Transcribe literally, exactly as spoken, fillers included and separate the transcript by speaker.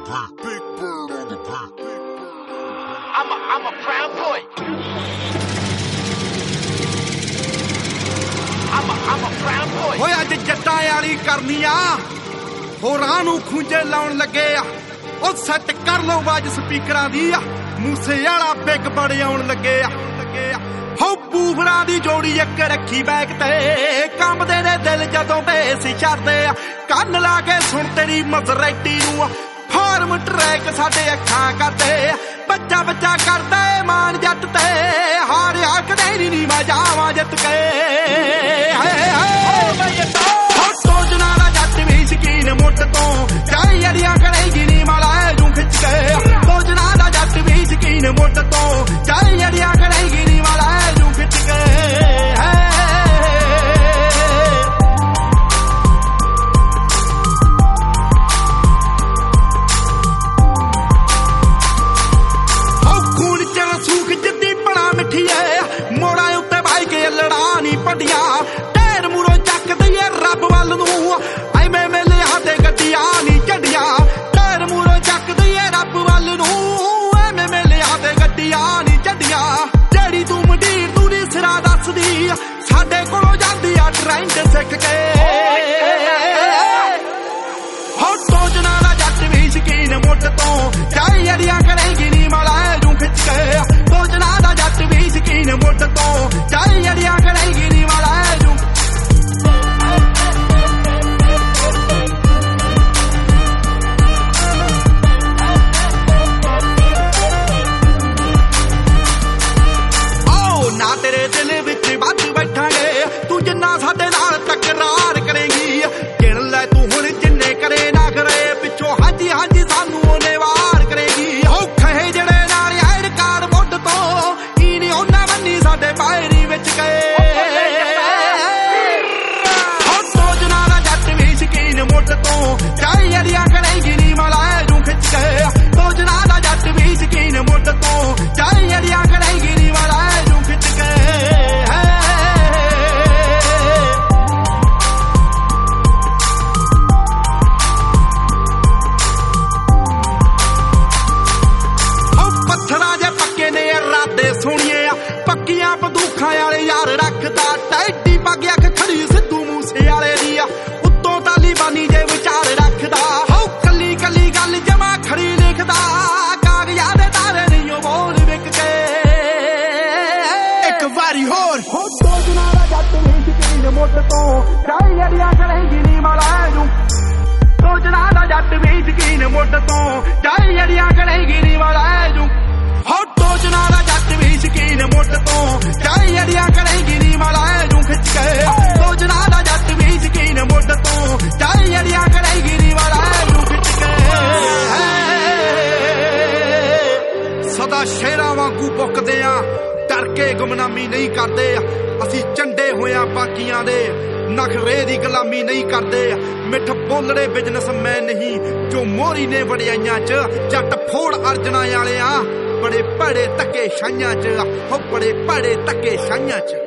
Speaker 1: beat. Big bird on the beat.
Speaker 2: I'm a, I'm a proud boy. I'm a, I'm a proud boy.
Speaker 3: ਹੋਏ ਅੱਜ ਜੱਟਾਂ ਵਾਲੀ ਕਰਨੀ ਆ ਹੋਰਾਂ ਨੂੰ ਖੂੰਜੇ ਲਾਉਣ ਲੱਗੇ ਆ ਉਹ ਸੈੱਟ ਕਰ ਲਓ ਬਾਜ ਸਪੀਕਰਾਂ ਦੀ ਆ ਮੂਸੇ ਵਾਲਾ ਬਿਗ ਬੜੇ ਆਉਣ ਲੱਗੇ ਆ ਲੱਗੇ ਆ ਹੋ ਬੂਫਰਾਂ ਦੀ ਜੋੜੀ ਇੱਕ ਰੱਖੀ ਬੈਕ ਤੇ ਕੰਬਦੇ ਨੇ ਦਿਲ ਜਦੋਂ ਬੇਸ ਛੱਡਦੇ ਆ ਕੰਨ ਲਾ ਕੇ ਸੁਣ ਤੇਰੀ ਮਜ਼ਰੈਟੀ ਨੂੰ ਫਾਰਮ ਟਰੈਕ ਸਾਡੇ ਅੱਖਾਂ ਕਰਦੇ ਬੱਚਾ ਬੱਚਾ ਕਰਦਾ ਏ ਮਾਨ ਜੱਟ ਤੇ ਹਾਰਿਆ ਕਦੇ ਨਹੀਂ ਮੈਂ ਜਾਵਾਂ ਜਿੱਤ ਕੇ ਹਾਏ ਹਾਏ ਸੋਚਣਾ ਦਾ ਜੱਟ ਵੀ ਸ਼ਕੀਨ ਮੁੱਢ ਤੋਂ ਚਾਹੀ ਅੜੀਆਂ ਕਰੇਗੀ ਨੀ ਮਾਲਾ ਜੂ ਖਿੱਚ ਕੇ ਸੋਚਣਾ ਦਾ ਜੱਟ ਵੀ ਸ਼ਕੀਨ ਮੁੱਢ ਤੋਂ ਚਾਹੀ ਅੜੀਆਂ ਕਰੇਗੀ ਨੀ ਮਾਲਾ ਜੂ ਖਿੱਚ ਕੇ ਮੋੜਾਂ ਉੱਤੇ ਬਾਈ ਕੇ ਲੜਾ ਨੀ ਪੱਡੀਆਂ ਢੇਰ ਮੂਰੋਂ ਚੱਕ ਦਈਏ ਰੱਬ ਵੱਲ ਨੂੰ ਐਵੇਂ ਮੇਲੇ ਹੱਥੇ ਗੱਡੀਆਂ ਨੀ ਝੰਡੀਆਂ ਢੇਰ ਮੂਰੋਂ ਚੱਕ ਦਈਏ ਰੱਬ ਵੱਲ ਨੂੰ ਐਵੇਂ ਮੇਲੇ ਹੱਥੇ ਗੱਡੀਆਂ ਨੀ ਝੰਡੀਆਂ ਜਿਹੜੀ ਤੂੰ ਮੰਡੀਰ ਤੂੰ ਨੀ ਸਿਰਾ ਦੱਸਦੀ ਸਾਡੇ ਕੋਲੋਂ ਜਾਂਦੀ ਆ ਟ੍ਰੈਂਡ ਸਿੱਖ ਕੇ ਹੋ ਸੋਚਣਾ ਦਾ ਜੱਟ ਵੀ ਸ਼ਕੀਨ ਮੁੱਢ ਤੋਂ ਚਾਹੀ ਅੜੀਆਂ ਕਰੇਗੀ ਨੀ ਮਾਲਾ ਜੂ ਖਿੱਚ ਕੇ ਸੋਚਣਾ ਦਾ ਜੱਟ ਵੀ ਸ਼ਕੀਨ ਮੁੱਢ ਤੋਂ ਚਾਹੀ ਅੜੀਆਂ ਕਰੇਗੀ ਨੀ ਮਾਲਾ ਜੂ ਓ ਨਾ ਤੇਰੇ ਦਿਲ ਵਿੱਚ ਵੱਜ ਬੈਠਾਂਗੇ ਤੂੰ ਜਿੰਨਾ ਸਾਡੇ ਨਾਲ ਤਕਰਾਰ ਕਰੇਗੀ ਗਿਣ ਲੈ ਤੂੰ ਹੁਣ ਜਿੰਨੇ ਕਰੇ ਨਾ ਕਰੇ ਪਿੱਛੋਂ ਹਾਂਜੀ ਹਾਂਜੀ ਸਾਨੂੰ ਉਹਨੇ ਵਾਰ ਕਰੇਗੀ ਔਖੇ ਜਿਹੜੇ ਨਾਲ ਐਡ ਕਾਰ ਮੁੱਢ ਤੋਂ ਹੀ ਨੀ ਉਹਨਾਂ ਬੰਨੀ ਸਾਡੇ ਬਾਇਰੀ ਵਿੱਚ ਗਏ ਹੋ ਸੋਚਣਾ ਦਾ ਜੱਟ ਵੀ ਸ਼ਕੀਨ ਮੁੱਢ ਤੋਂ ਚਾਹੀ ਅੜੀਆਂ ਕਰੇਗੀ ਨੀ ਮਾਲਾ ਜੂ ਖਿੱਚ ਕੇ ਸੋਚਣਾ ਦਾ ਜੱਟ ਵੀ ਸ਼ਕੀਨ ਮੁੱਢ ਤੋਂ ਚਾਹੀ ਅੜੀਆਂ ਕਰੇਗੀ ਨੀ ਮਾਲਾ ਜੂ ਖਿੱਚ ਕੇ ਪੱਥਰਾਂ ਜੇ ਪੱਕੇ ਨੇ ਇਰਾਦੇ ਸੋਹਣੀਏ ਆ ਪੱਕੀਆਂ ਬੰਦੂਖਾਂ ਵਾਲੇ ਯਾਰ ਰੱਖਦਾ ਟੈਡੀ ਪੱਗ ਅੱਖ ਖੜੀ ਸਿੱਧੂ ਮੂਸੇ ਵਾਲੇ ਦੀ ਆ ਉੱਤੋਂ ਤਾਲੀਬਾਨੀ ਜੇ ਵਿਚਾਰ ਰੱਖਦਾ ਹੋ ਕੱਲੀ ਕੱਲੀ ਗੱਲ ਜਮਾ ਖੜੀ ਲਿਖਦਾ ਕਾਗਜ਼ਾਂ ਦੇ ਤਾਰੇ ਨਹੀਂ ਉਹ ਬੋਲ ਵਿਕ ਕੇ ਇੱਕ ਵਾਰੀ ਹੋਰ ਹੋ ਸੋਚਣਾ ਦਾ ਜੱਟ ਵੀ ਸ਼ਕੀਨ ਮੁੱਢ ਤੋਂ ਚਾਹੀ ਅੜੀਆਂ ਕਰੇਗੀ ਨੀ ਮਾਲਾ ਜੂ ਸੋਚਣਾ ਦਾ ਜੱਟ ਵੀ ਸ਼ਕੀਨ ਮੁੱਢ ਤੋਂ ਚਾਹੀ ਅੜੀਆਂ ਕਰੇਗੀ ਨੀ ਮਾਲਾ ਜੂ ਹੋ ਸੋਚਣਾ ਦਾ ਜੱਟ ਵੀ ਸ਼ਕੀਨ ਮੁੱਢ ਤੋਂ ਚਾਹੀ ਅੜੀਆਂ ਕਰੇਗੀ ਨੀ ਮਾਲਾ ਜੂ ਖਿੱਚ ਕੇ ਸੋਚਣਾ ਦਾ ਜੱਟ ਵੀ ਸ਼ਕੀਨ ਮੁੱਢ ਤੋਂ ਚਾਹੀ ਅੜੀਆਂ ਕਰੇਗੀ ਨੀ ਮਾਲਾ ਜੂ ਖਿੱਚ ਕੇ ਸਦਾ ਸ਼ੇਰਾਂ ਵਾਂਗੂ ਬੁੱਕਦੇ ਆ ਡਰ ਕੇ ਗੁਮਨਾਮੀ ਨਹੀਂ ਕਰਦੇ ਅਸੀਂ ਚੰਡੇ ਹੋਇਆ ਬਾਕੀਆਂ ਦੇ ਨਖਰੇ ਦੀ ਗੁਲਾਮੀ ਨਹੀਂ ਕਰਦੇ ਮਿੱਠ ਬੋਲੜੇ ਬਿਜ਼ਨਸਮੈਨ ਨਹੀਂ ਜੋ ਮੋਰੀ ਨੇ ਵੜਿਆਈਆਂ ਚ ਜੱਟ ਫੋੜ ਅਰਜਣਾ ਵਾਲਿਆਂ ਬੜੇ ਭੜੇ ਧੱਕੇ ਛਾਈਆਂ ਚ ਹੋ ਬੜੇ ਭੜੇ ਧੱਕੇ ਛਾਈਆਂ ਚ